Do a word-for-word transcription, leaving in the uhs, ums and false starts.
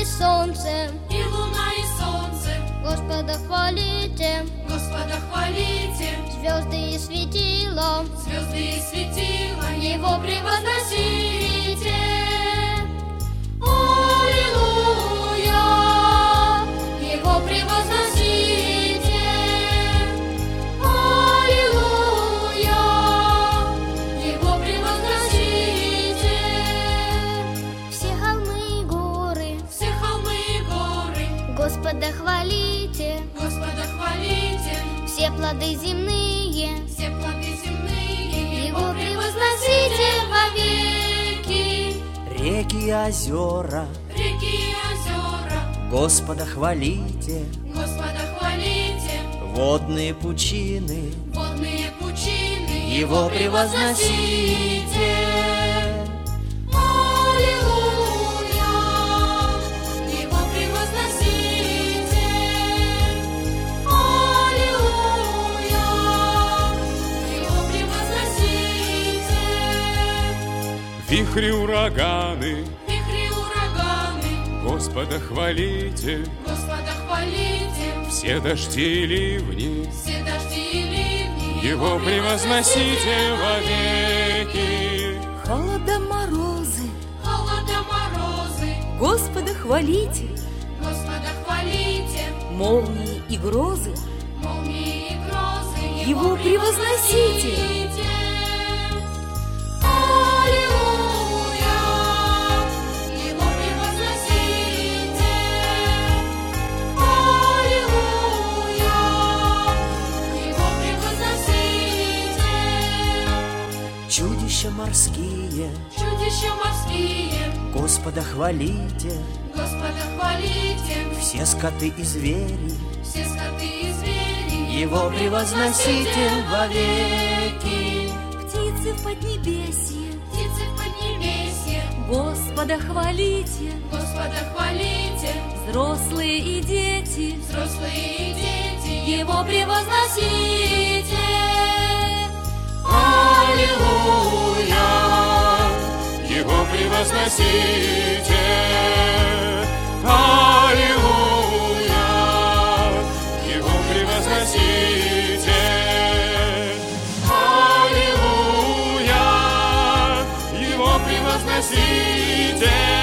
солнце, и луна, и солнце. Господа хвалите, Господа хвалите, звезды и светила, звезды и светила, Его превозносите. Аллилуйя, Его превозносите. Аллилуйя, Его превозносите. Все холмы и горы, Все холмы и горы, Господа хвалите, Господа хвалите, все плоды земные, все плоды земные, Его превозносите вовеки. Реки и озера, реки и озера, Господа хвалите, Господа хвалите, водные пучины, водные пучины, Его превозносите. Аллилуйя, Его превозносите. Аллилуйя, Его превозносите. Вихри, ураганы, Вихри, ураганы, Господа хвалите, Господа хвалите, все дожди и ливни, все дожди и ливни, Его превозносите вовеки. Холода, морозы, холода, морозы, Господа хвалите, Господа хвалите, молнии и грозы, молнии и грозы, Его превозносите. Аллилуйя, Его превозносите. Аллилуйя, Его превозносите. Чудища морские, Чудища морские, Господа хвалите, Господа хвалите, все скоты и звери, все скоты и звери, Его превозносите вовеки. птицы в поднебесье, птицы в поднебесье, Господа хвалите, Господа хвалите, взрослые и дети, взрослые и дети, Его превозносите. Аллилуйя, Его превозносите. Аллилуйя, Его превозносите. Аллилуйя, Его превозносите.